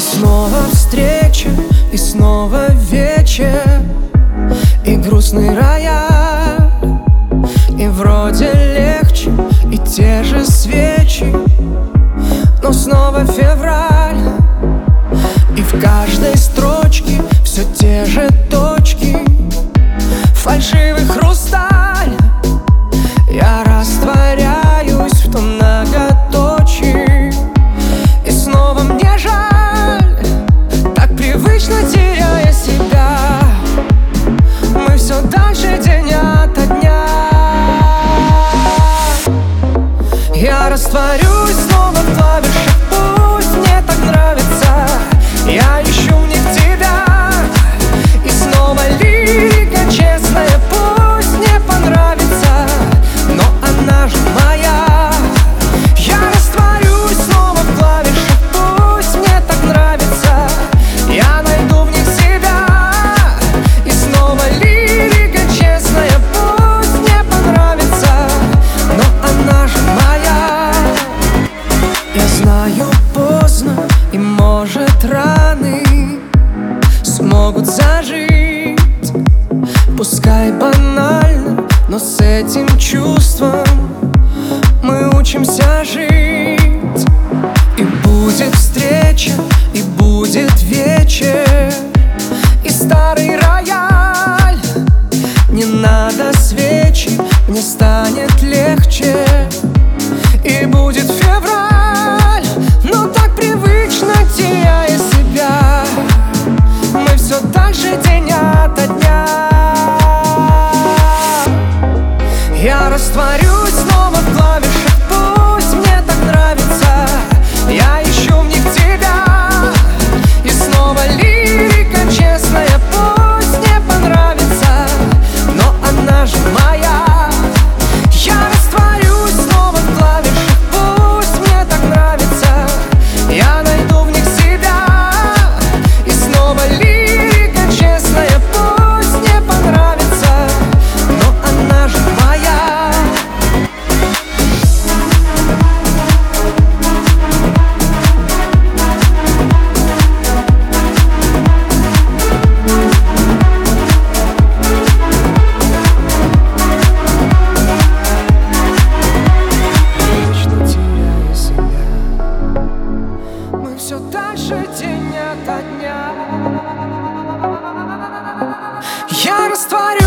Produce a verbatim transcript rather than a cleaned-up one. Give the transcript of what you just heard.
снова встреча, и снова вечер, и грустный рояль, и вроде легче, и те же свечи, но снова февраль. И в каждой строчке все те же точки, фальшивый хрусталь. Я растворяюсь в том многоточии, и снова мне жаль, так привычно теряя себя. Мы все дальше день ото дня. Я растворюсь снова в клавишах, пусть мне так нравится. Я ищу в них тебя, и снова лирика честная, пусть мне понравится, но она же моя. Я растворюсь снова в клавишах, пусть мне так нравится. Я найду в них себя, и снова лирика честная, пусть мне понравится, но она же моя. Я знаю, поздно, и может раны смогут зажить, пускай банально, но с этим чувством мы учимся жить. И будет встреча, и будет вечер, и старый рояль. Не надо свечи, мне станет легче. И будет февраль, но так привычно теряя себя. Мы все дальше день ото дня. Я растворюсь снова в клавишах, пусть мне так нравится. Я ищу в них тебя, и снова лирика честная, пусть мне понравится, но она же моя. Я растворюсь снова в клавишах, пусть мне так нравится. Я найду в них себя, и снова лирика честная, пусть мне понравится, но она же моя. Вечно теряя себя, мы все дальше день ото дня. Я растворюсь